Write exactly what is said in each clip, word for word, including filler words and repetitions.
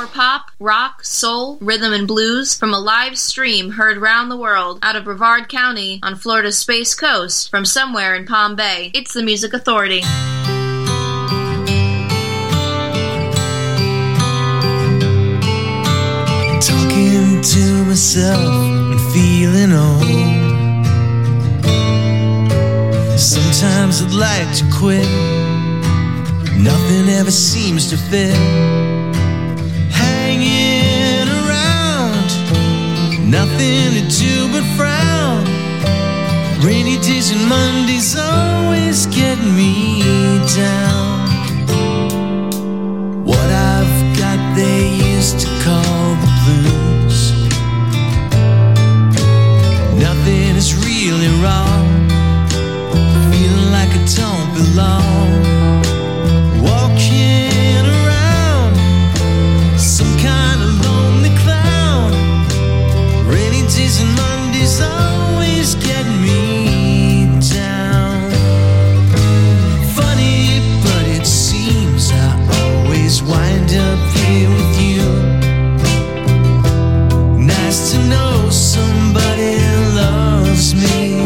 Power pop, rock, soul, rhythm, and blues from a live stream heard round the world out of Brevard County on Florida's Space Coast from somewhere in Palm Bay. It's the Music Authority. Talking to myself and feeling old. Sometimes I'd like to quit. Nothing ever seems to fit. Hanging around, nothing to do but frown. Rainy days and Mondays always get me down. What I've got they used to call the blues. Nothing is really wrong. Feeling like I don't belong. Walking around, some kind of lonely clown. Rainy days and Mondays always get me down. Funny, but it seems I always wind up here with you. Nice to know somebody loves me.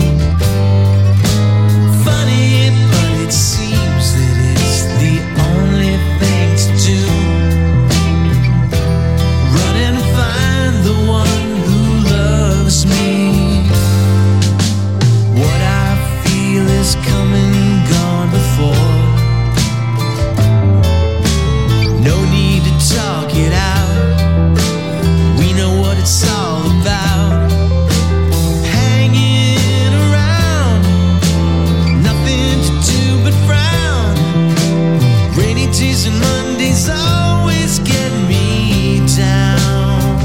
Funny, but it seems that it's the only thing to do. Run and find the one who loves me. What I feel is come and gone before. No need to talk it out. We know what it's all about. Hanging around, nothing to do but frown. Rainy days and Mondays always get me down.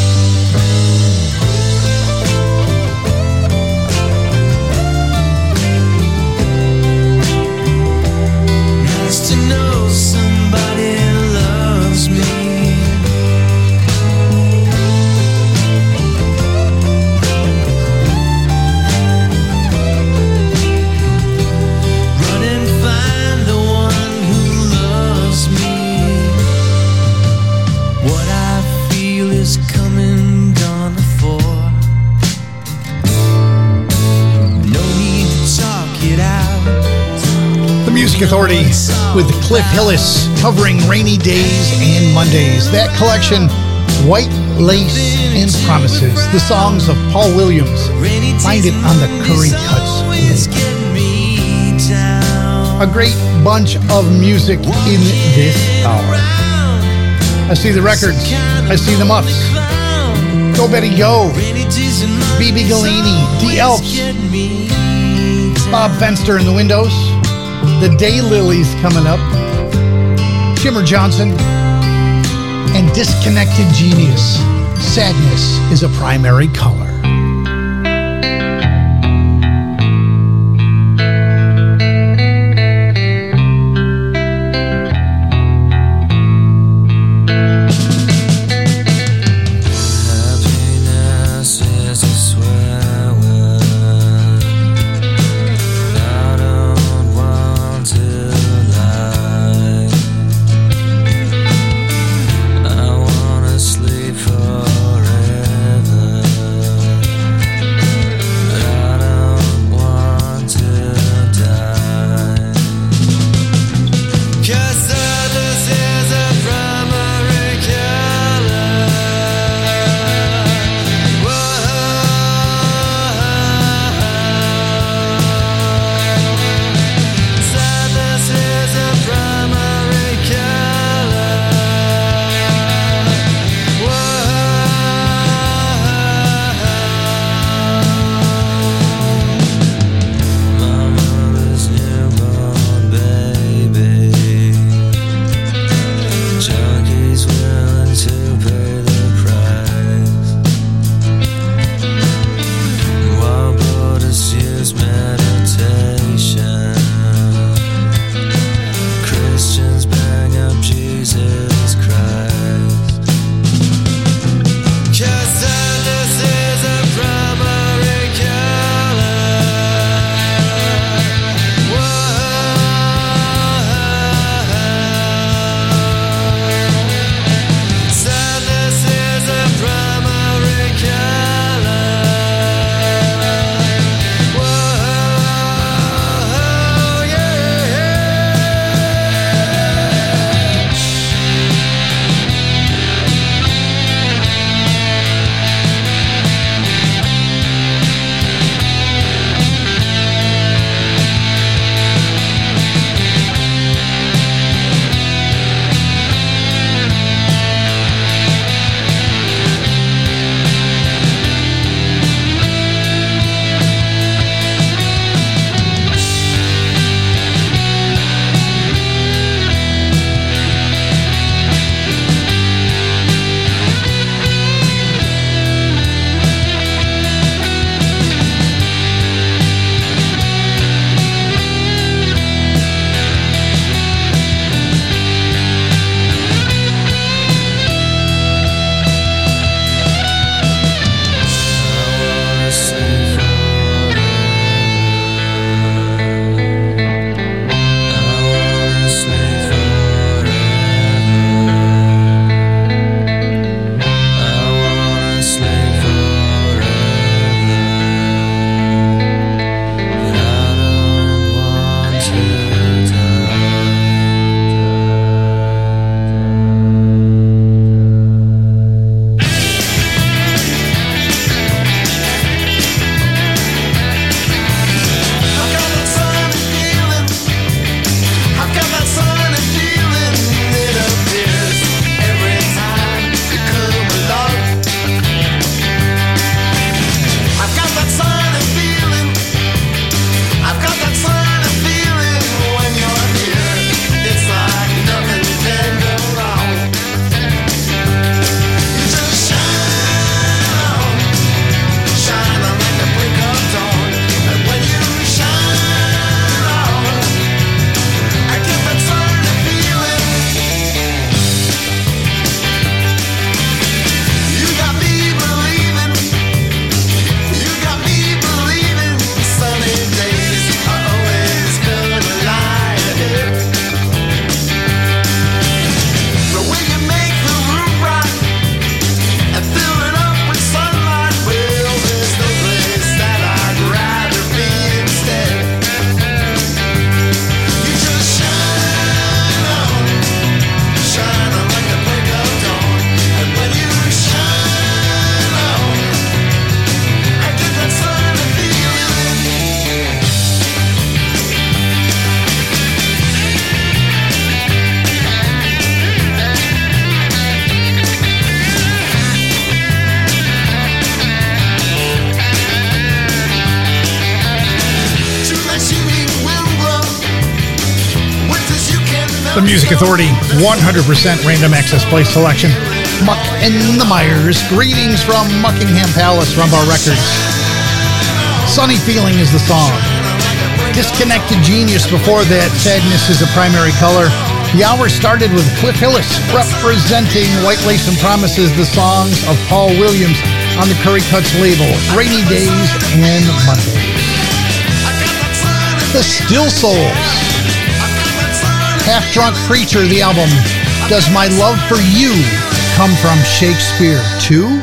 Nice to know somebody loves me. Run and find the one who loves me. What I feel is come and gone before. No need to talk it out. The Music Authority with Cliff Hillis covering Rainy Days and Mondays. That collection, White Lace and Promises, the songs of Paul Williams. Find it on the Curry Cuts label. A great bunch of music in this hour. I see the records. I see the Muffs. Go Betty Go. B B Galini. The Elks. Bob Fenster in the Windows. The Daylilies coming up. Jimmer Johnson. And Disconnected Genius. Sadness is a primary color. Happiness is a swear word. I don't want to lie. I wanna sleep forever. The Music Authority, one hundred percent random access play selection. Muck and the Myers. Greetings from Muckingham Palace, Rumbar Records. Sunny Feeling is the song. Disconnected Genius before that. Sadness is a Primary Color. The hour started with Cliff Hillis representing White Lace and Promises, the songs of Paul Williams on the Curry Cuts label. Rainy Days and Mondays. The Still Souls. Half Drunk Preacher, the album. Does My Love for You Come from Shakespeare too?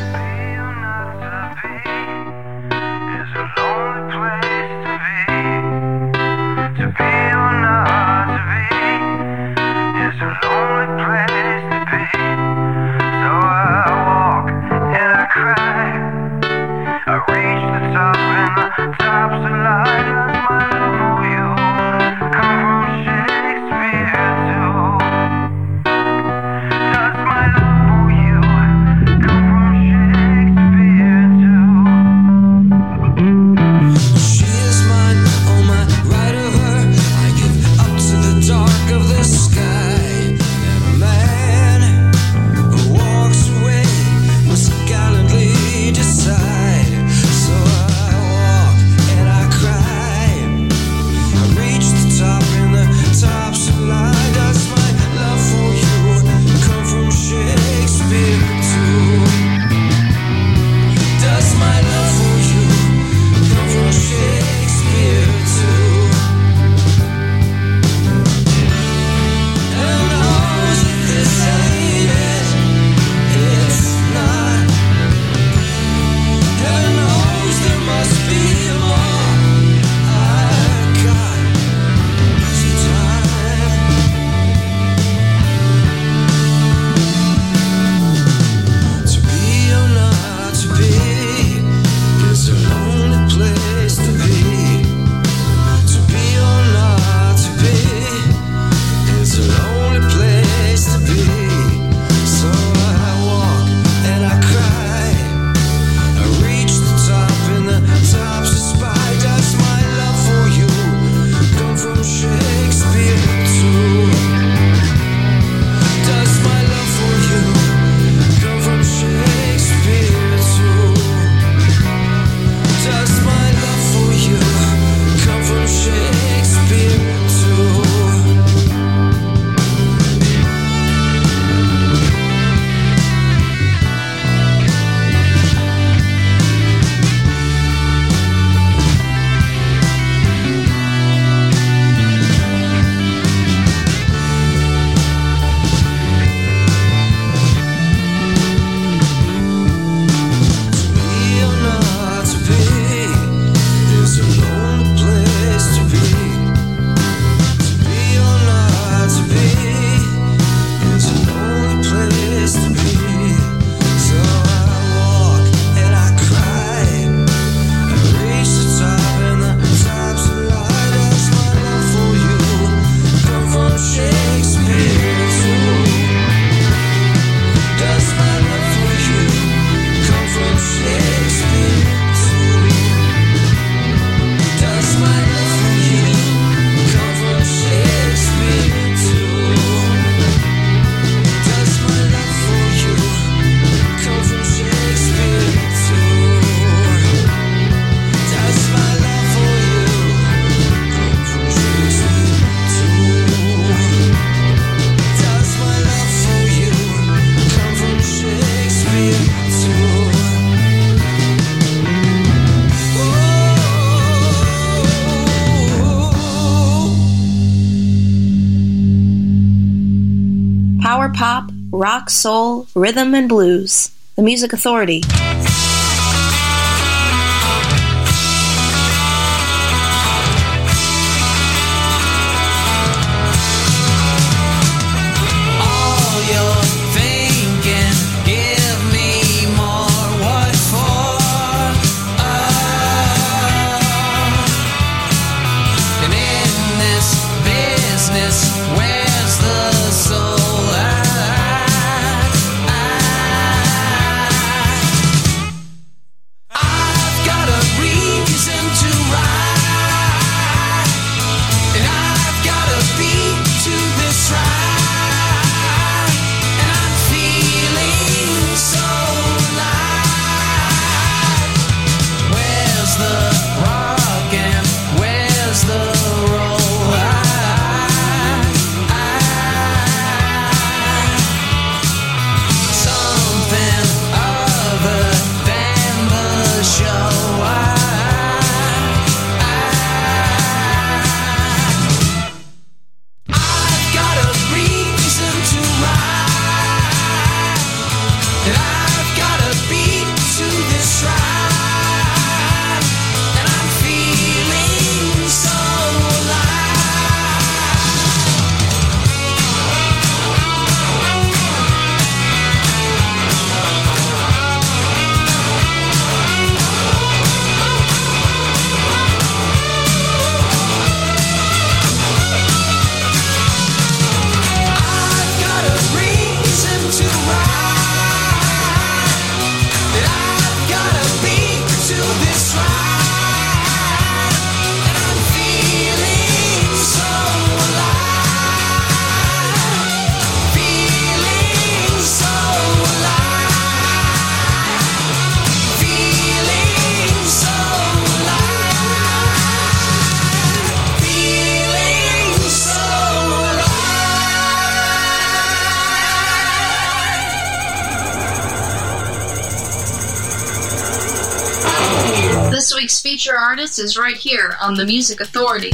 Pop, rock, soul, rhythm, and blues. The Music Authority. This week's feature artist is right here on The Music Authority.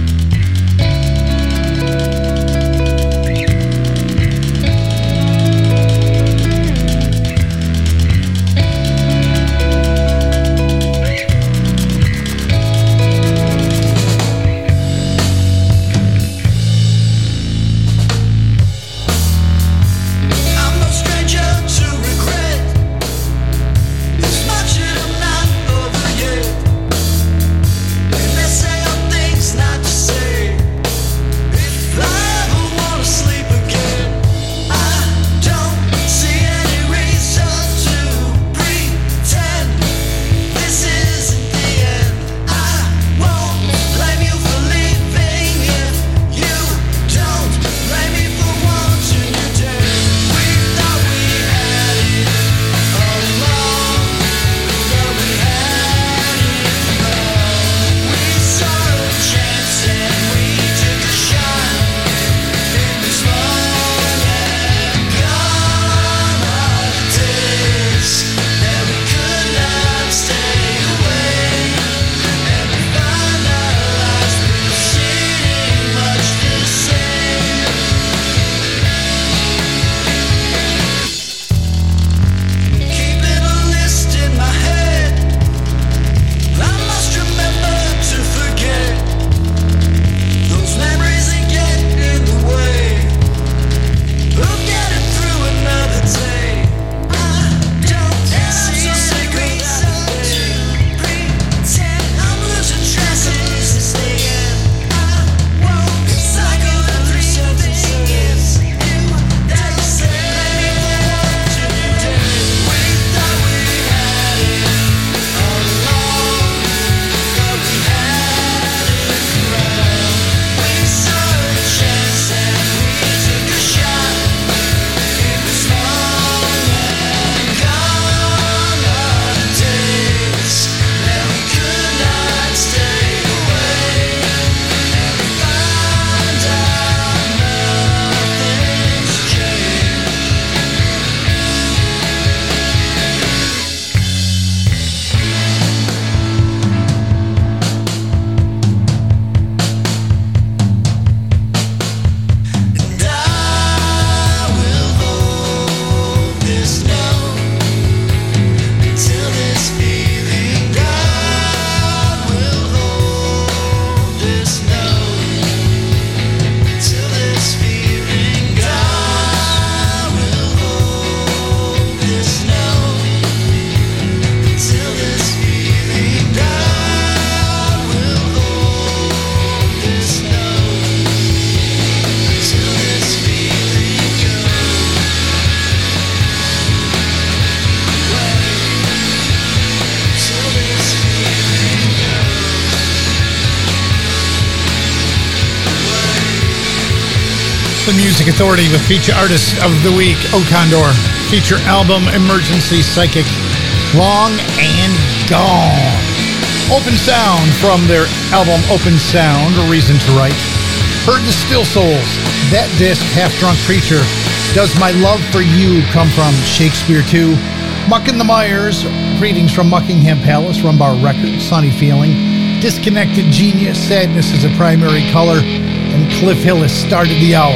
The Music Authority with feature artist of the week, Okondor. Feature album, Emergency Psychic, Long and Gone. Open Sound from their album Open Sound, A Reason to Write. Heard the Still Souls. That disc, Half Drunk Preacher. Does My Love for You come from Shakespeare two? Muck and the Myers. Greetings from Muckingham Palace, Rumbar Records, Sunny Feeling. Disconnected Genius, Sadness is a Primary Color. And Cliff Hillis started the hour.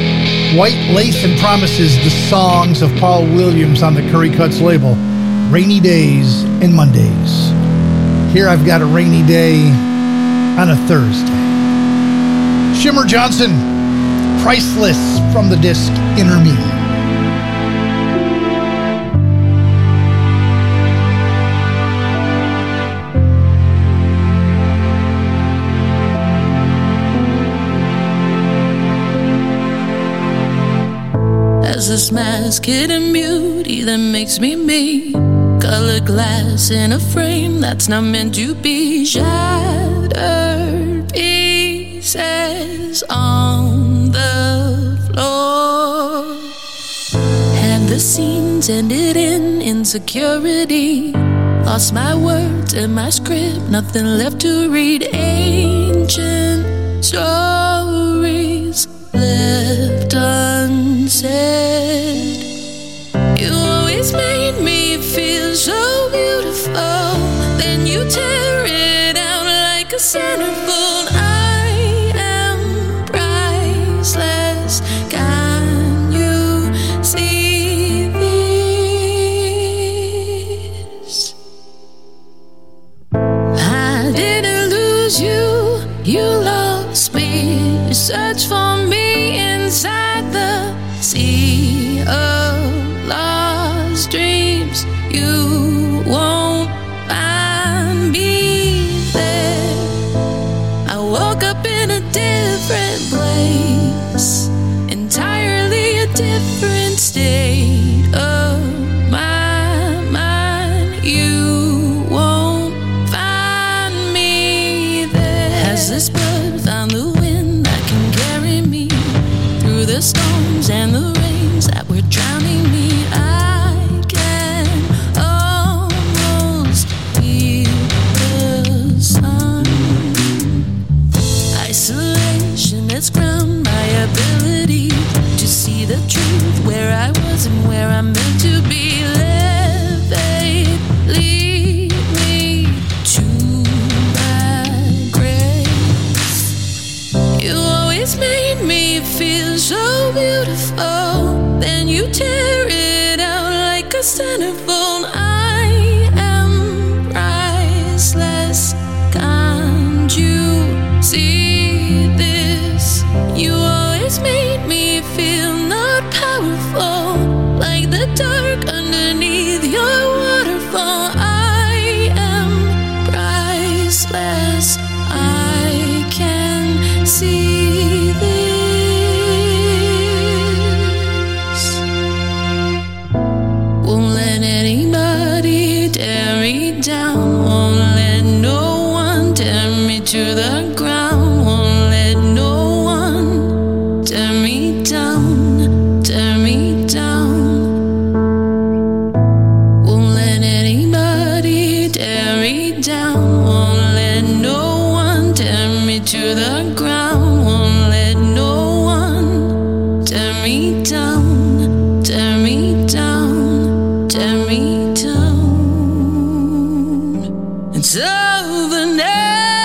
White Lace and Promises, the songs of Paul Williams on the Curry Cuts label. Rainy Days and Mondays. Here I've got a rainy day on a Thursday. Shimmer Johnson, Priceless from the disc Inner Me. This mask hidden beauty that makes me me. Colored glass in a frame that's not meant to be. Shattered pieces on the floor. And the scenes ended in insecurity. Lost my words and my script, nothing left to read. Ancient stories left unsaid. You always made me feel so beautiful, then you tear you won't find me there. I woke up in a different place, entirely a different state of my mind. You won't find me there. Has this bird found the wind that can carry me through the storms and the rains that were drowning me? I can almost feel the sun. Isolation has ground my ability to see the truth where I was and where I'm meant to be. Elevate, lead me to my grace. You always made me feel so beautiful, then you tear it out like a centerfold. I am priceless, can't you see this? You always made me feel not powerful, like the dark underneath your waterfall. I am priceless, I can see this. Won't let anybody tear me down, won't let no one tear me to the ground, won't let no one tear me down, tear me down. Won't let anybody tear me down, won't let no one tear me to the ground, won't let no one tear me down, tear me down, tear me down. It's over now.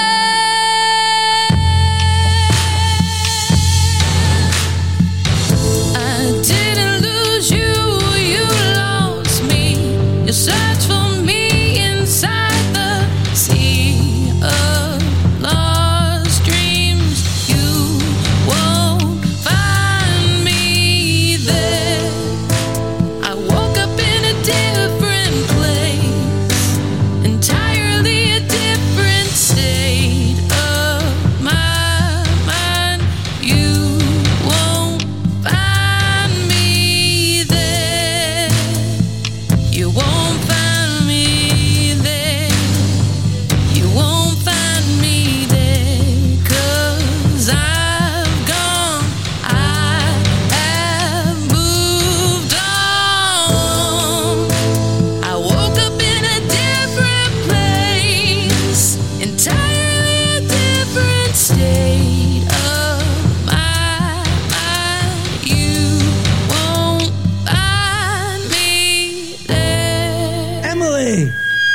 I didn't lose you, you lost me. You searched for me inside the sea of lost dreams. You won't find me there. I woke up in a different place, entirely a different state of my mind. You won't find me there. You won't find me there. You won't find me there. 'Cause I've gone, I have moved on. I woke up in a different place, entirely a different state of my mind. You won't find me there. Emily!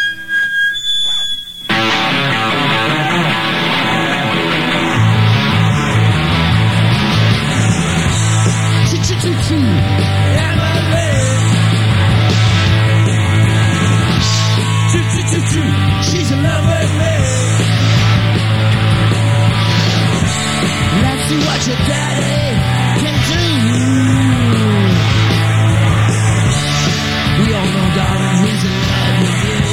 She's in love with me. Let's see what your daddy can do. We all know, darling, he's in love with you.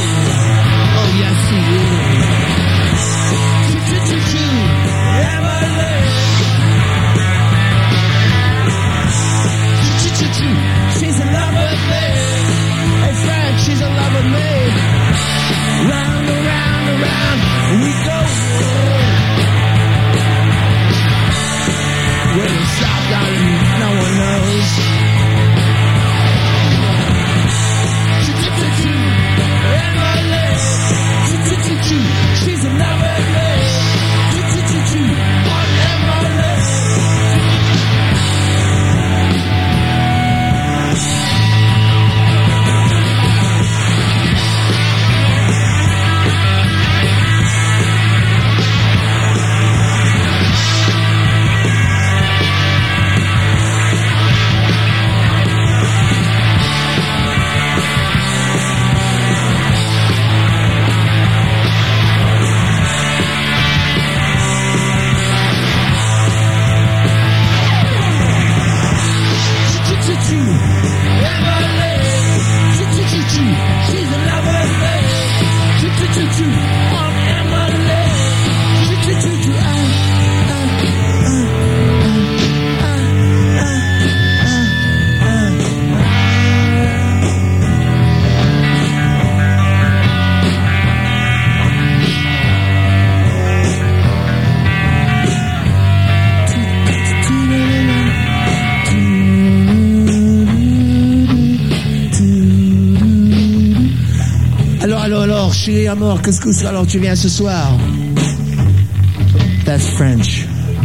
alors, alors, chérie amour, qu'est-ce que alors tu viens ce soir? That's French.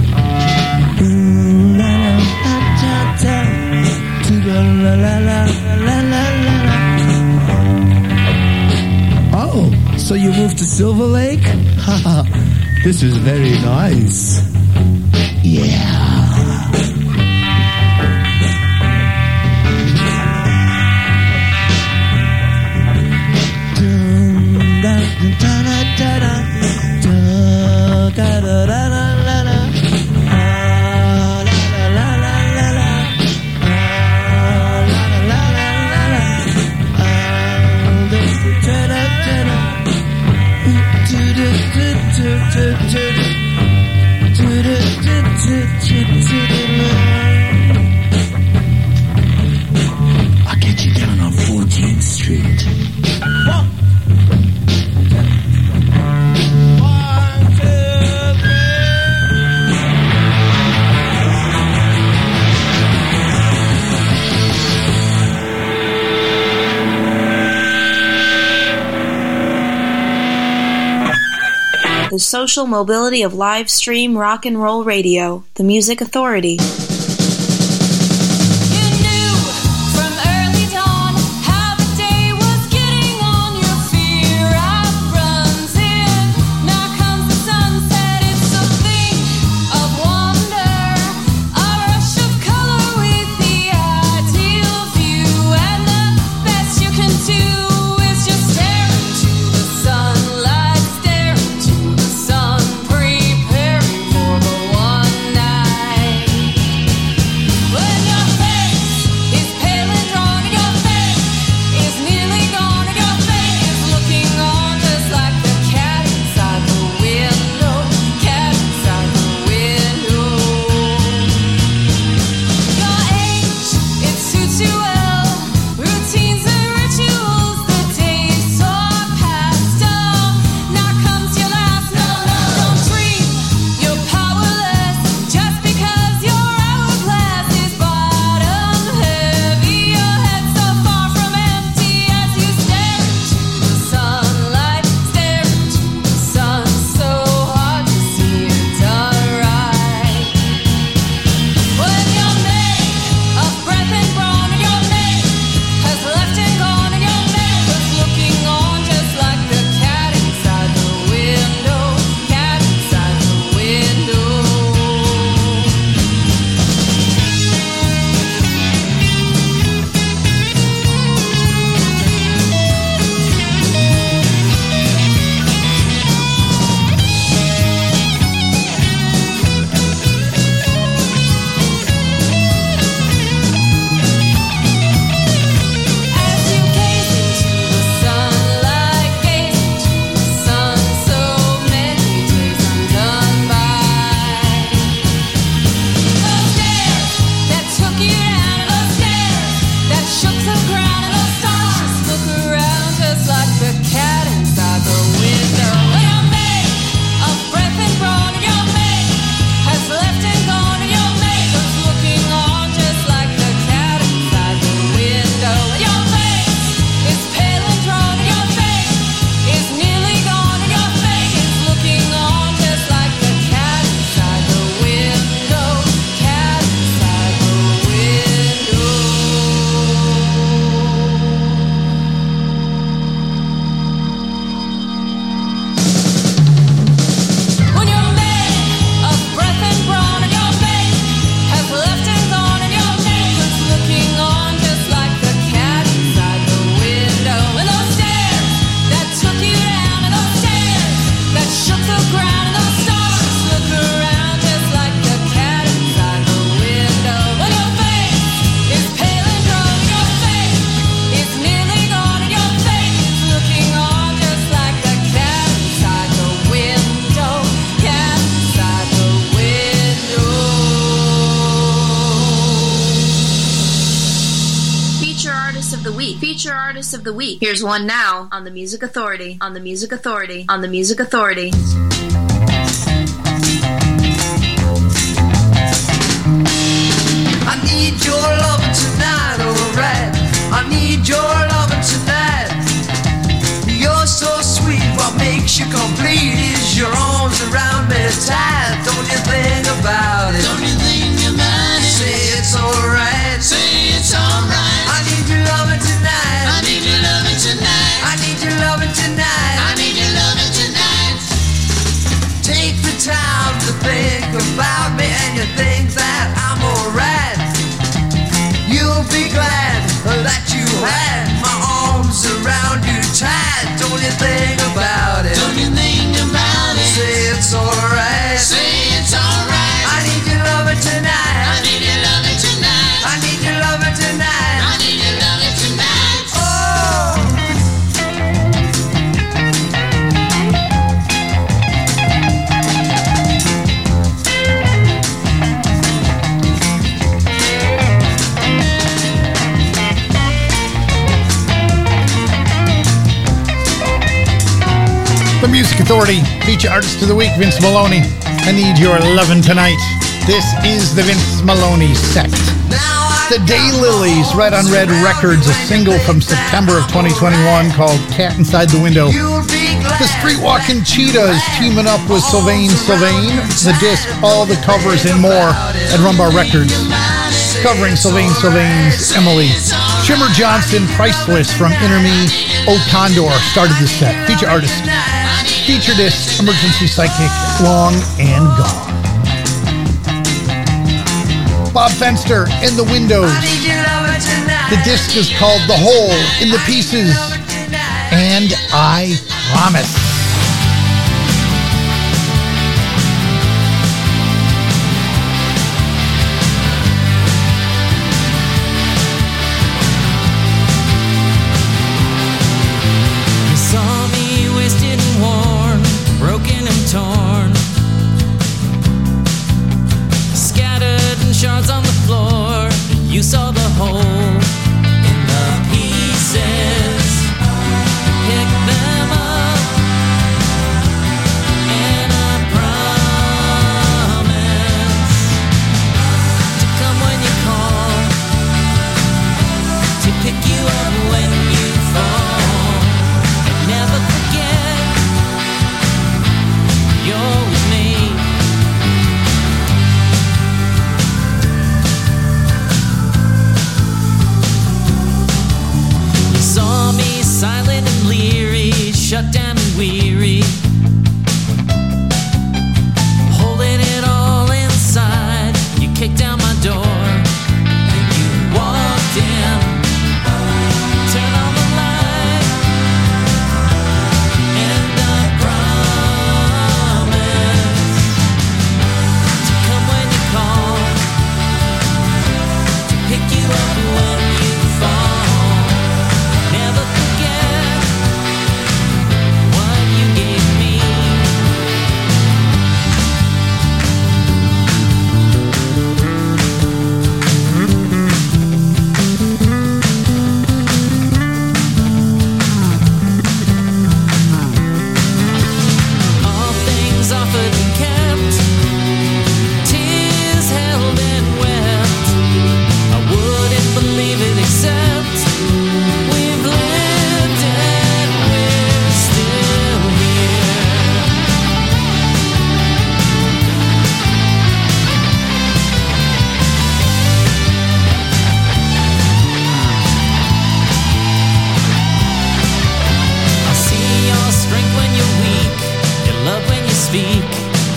Oh, so you moved to Silver Lake? Haha, this is very nice. Yeah. I'll get you down on fourteenth Street. The social mobility of live stream rock and roll radio, the Music Authority. Artist of the Week. Here's one now on the Music Authority, on the Music Authority, on the Music Authority. I need your loving tonight, alright. I need your loving tonight. You're arms around you tight. Don't you think about it? Don't you think about it? Say it's alright. Say it's alright. I need your lover tonight. I need your lover tonight. I need your lover tonight. I need your lover tonight. Oh. The Music Authority, feature artist of the week, Vince Maloney. I need your lovin' tonight. This is the Vince Maloney set. The Daylilies, Red on Red Records, a single from September of twenty twenty-one called Cat Inside the Window. The Streetwalkin' Cheetahs teaming up with Sylvain Sylvain. The disc, all the covers and more at Rumbar Records, covering Sylvain Sylvain's Emily. Shimmer Johnson, Priceless from Inner Me. O Condor started the set. Feature artist. Feature disc, Emergency Psychic, Long and Gone. Bob Fenster, In the Windows. The disc is called The Hole in the Pieces. And I Promise. Broken and torn, scattered in shards on the floor. You saw the hole in the pieces. Pick them up, and I promise to come when you call, to pick you up when you fall. Never forget. You're with me. You saw me silent and leery, shut down and weary, holding it all inside. You kicked down my door, and you walked in, turned on the light, and I promised to come when you call, to pick you up when you fall. Never forget what you gave me. All things offered and kept, tears held and wept. I wouldn't believe it except we've lived and we're still here. I see your strength when you're weak, your love when you speak,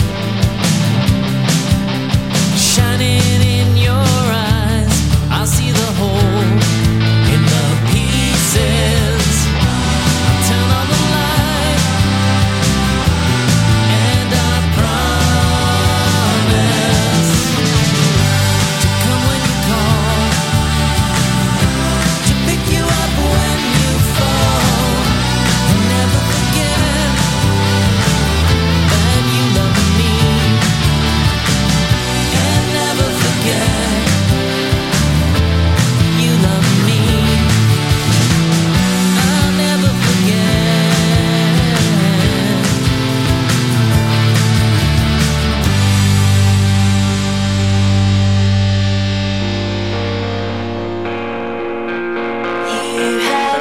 shining in your eyes. I see the hole in the pieces. I turn on the light, and I promise to come when you call, to pick you up when you fall, and never forget that you love me, and never forget you love me. I'll never forget. You have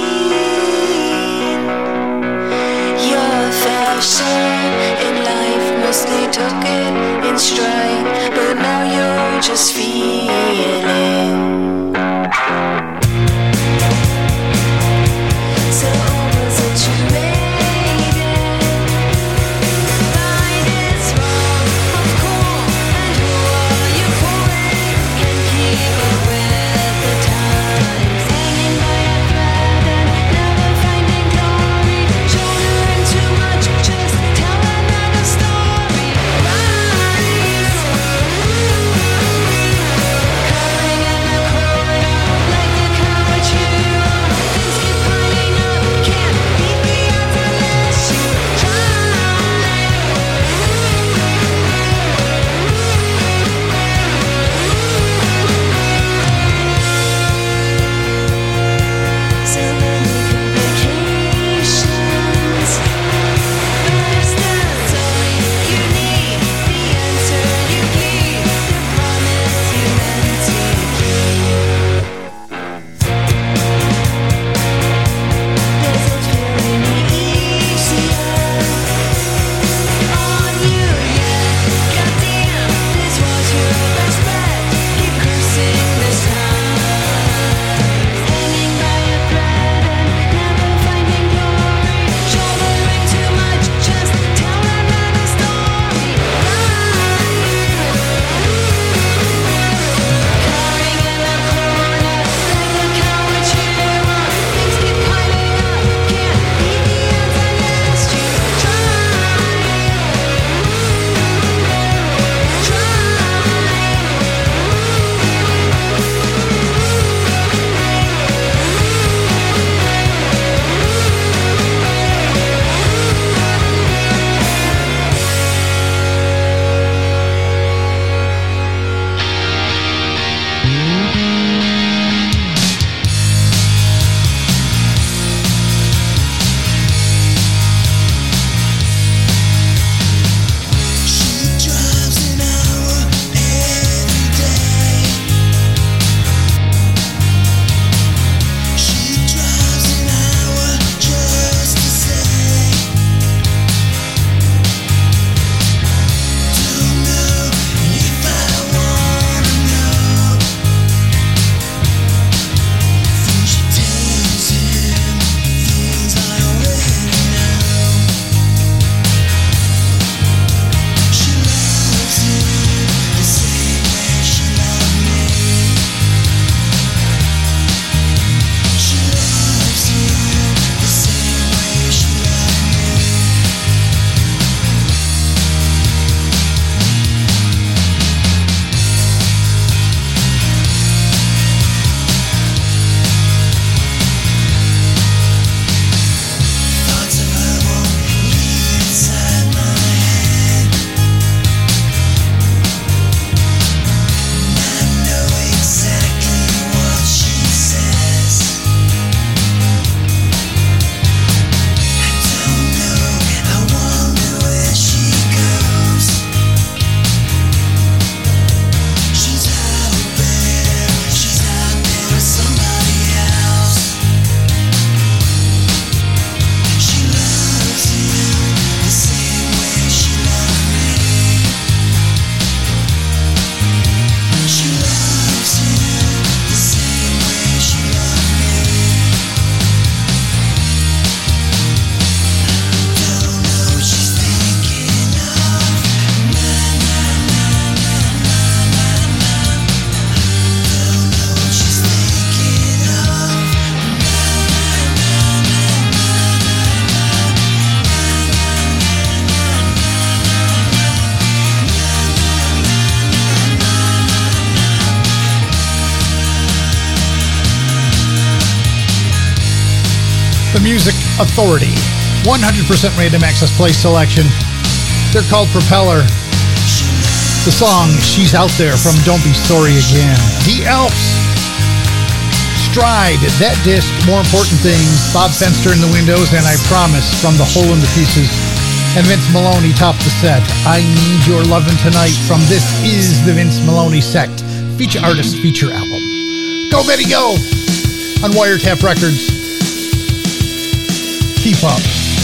seen your fair share in life, mostly took it in stride, but now you're just feeling. So was it you made it? Right is wrong, of course, and who are you fooling? Can keep up with the times, hanging by a thread and The Music Authority. one hundred percent random access play selection. They're called Propeller. The song She's Out There from Don't Be Sorry Again. The Alps. Stride. That disc. More Important Things. Bob Fenster in the Windows. And I Promise from The Hole in the Pieces. And Vince Maloney topped the set. I Need Your Lovin' Tonight from This Is the Vince Maloney Sect Feature Artist Feature Album. Go Betty Go on Wiretap Records. Keep up.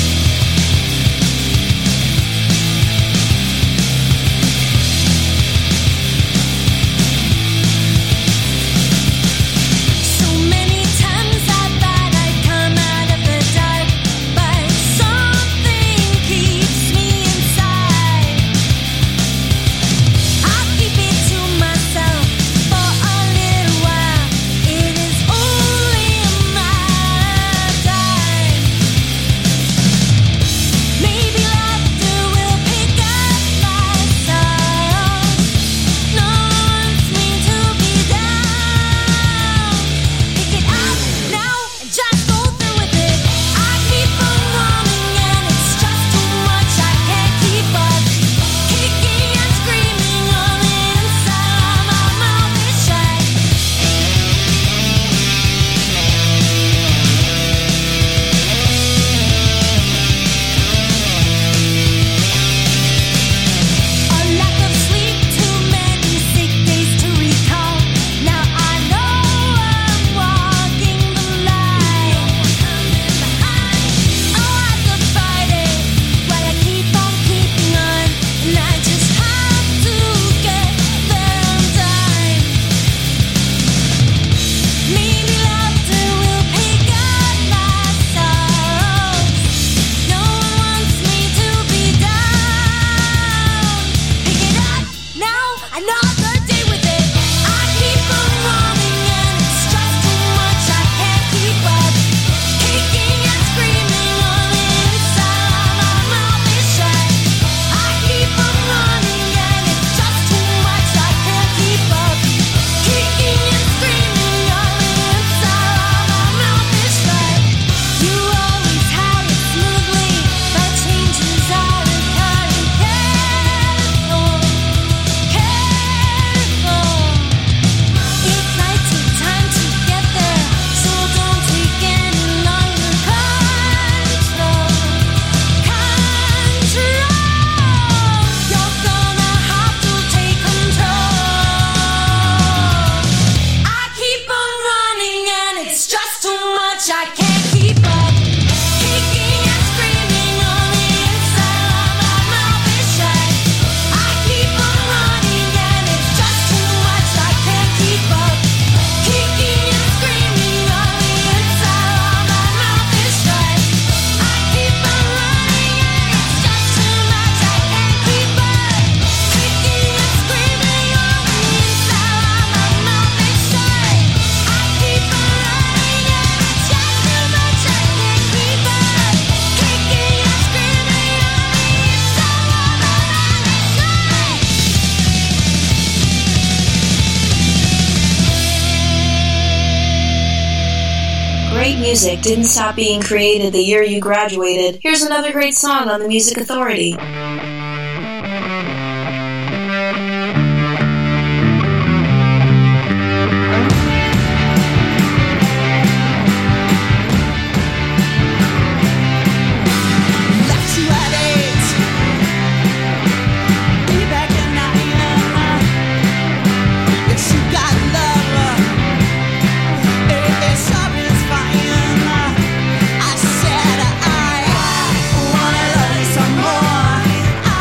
Music didn't stop being created the year you graduated. Here's another great song on the Music Authority. I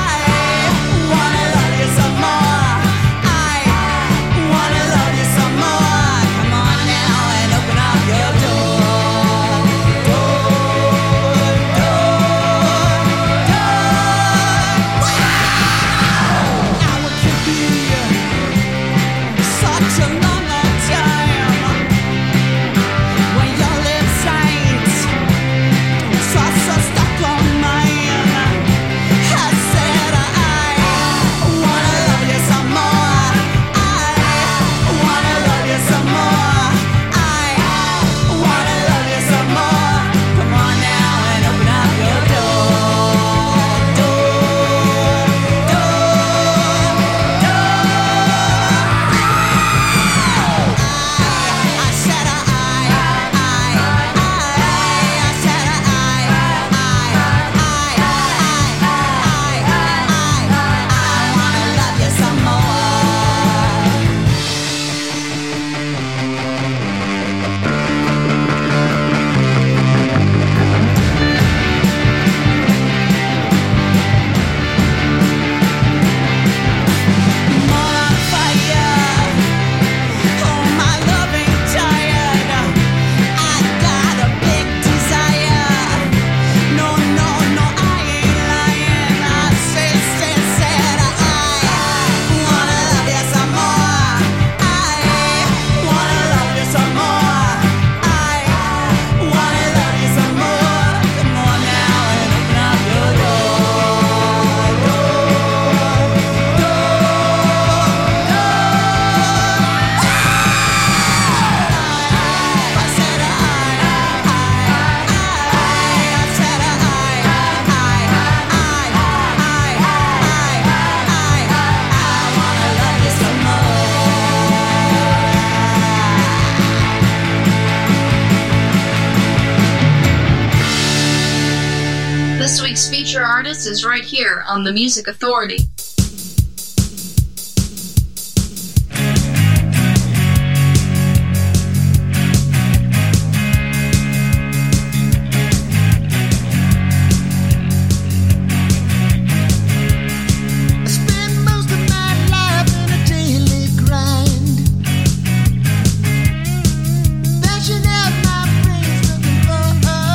Feature Artist is right here on The Music Authority.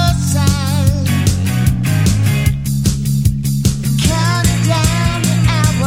Counting down the hours.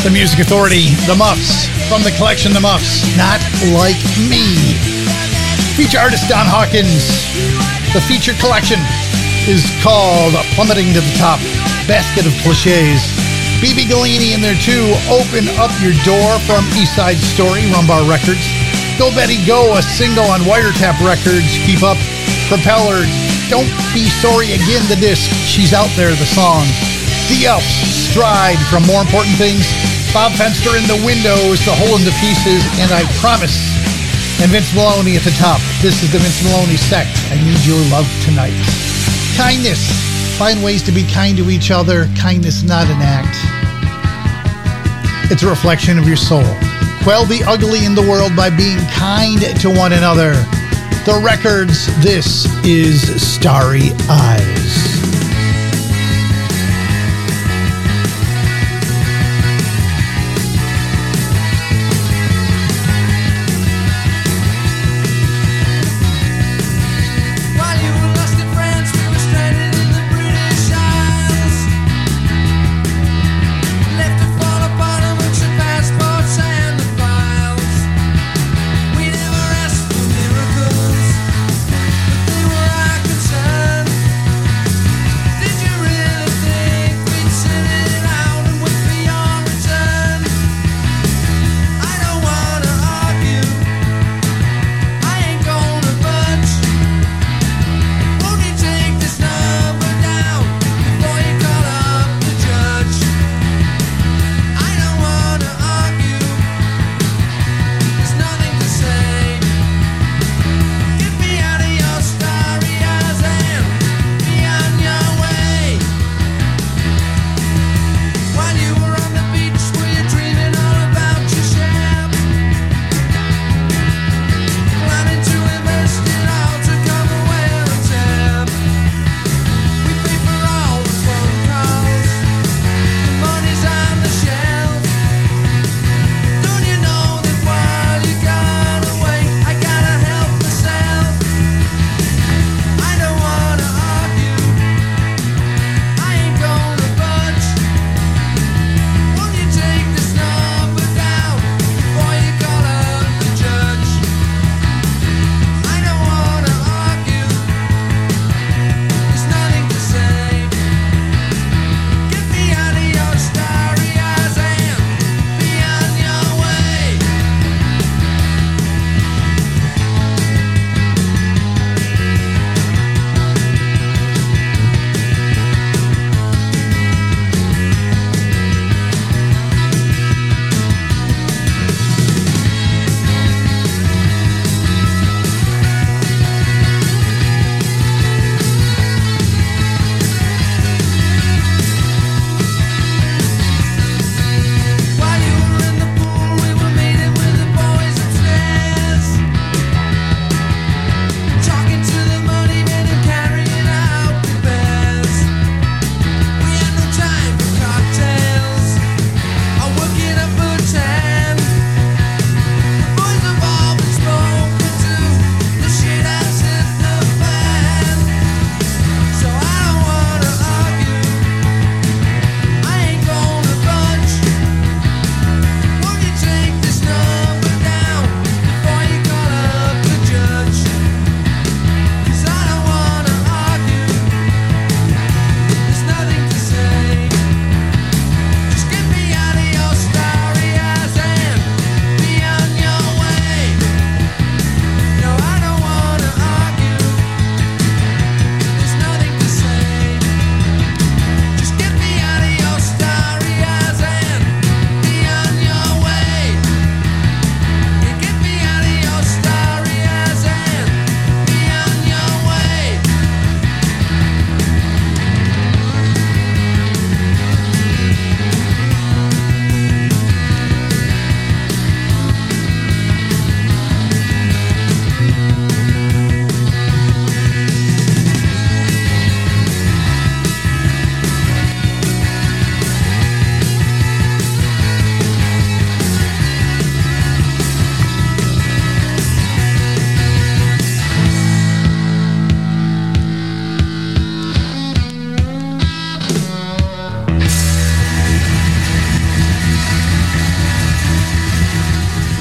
The Music Authority, The Muffs, from the collection The Muffs, Not Like Me. Feature artist Don Hawkins. The feature collection is called Plummeting to the Top, Basket of Clichés. B B Galini and their two Open Up Your Door from East Side Story, Rumbar Records. Go Betty Go, a single on Wiretap Records. Keep Up, Propeller, Don't Be Sorry Again, the disc. She's Out There, the song. The Alps, Stride from More Important Things. Bob Fenster in the Windows, The Hole in the Pieces, and I Promise. And Vince Maloney at the top. This is the Vince Maloney Sect. I Need Your Love Tonight. Kindness. Find ways to be kind to each other. Kindness, not an act. It's a reflection of your soul. Quell the ugly in the world by being kind to one another. The Records. This is Starry Eyes.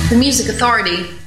The Music Authority.